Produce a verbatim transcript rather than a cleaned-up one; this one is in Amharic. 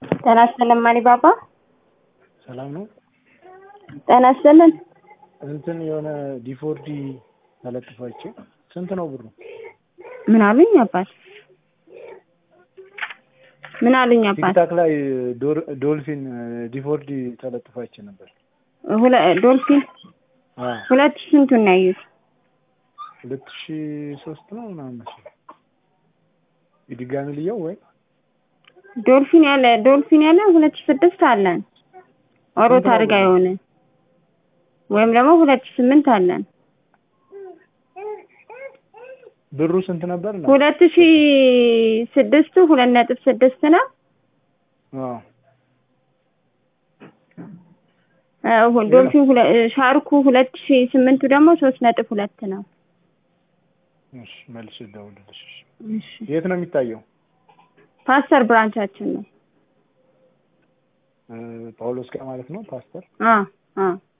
ጤና ይስጥልኝ ማሪ ባባ። ሰላም ነው? ጤና ይስጥልኝ። እንትን የሆነ ዲፎርዲ ተለጥፋችሁ ስንት ነው ብሩ? ምን አሉኝ አባት? ምን አሉኝ አባት? ቲክታክ ላይ ዶልፊን ዲፎርዲ ተለጥፋችሁ ነበር። ሁለ ዶልፊን አዎ ሁለት ሺህ ስንቱን ነው ያዩት? ሁለት ሺህ ሶስት ነው ምናምን መሰለኝ። ይድጋሚ ልየው ወይ ዶልፊን ያለ ዶልፊን ያለ ሁለት ሺህ ስድስት አለን። ኦሮ ታርጋ የሆነ ወይም ደግሞ ሁለት ሺህ ስምንት አለን። ብሩ ስንት ነበር ነው? ሁለት ሺህ ስድስት ሁለት ነጥብ ስድስት ነው። አዎ አዎ ዶልፊን ሻርኩ ሁለት ሺህ ስምንት ደግሞ ሶስት ነጥብ ሁለት ነው። እሺ መልስ ደውልልሽ። እሺ የት ነው የሚታየው? ፓስተር ብራንቻችን ነው። ጳውሎስ ጋር ማለት ነው ፓስተር? አዎ አዎ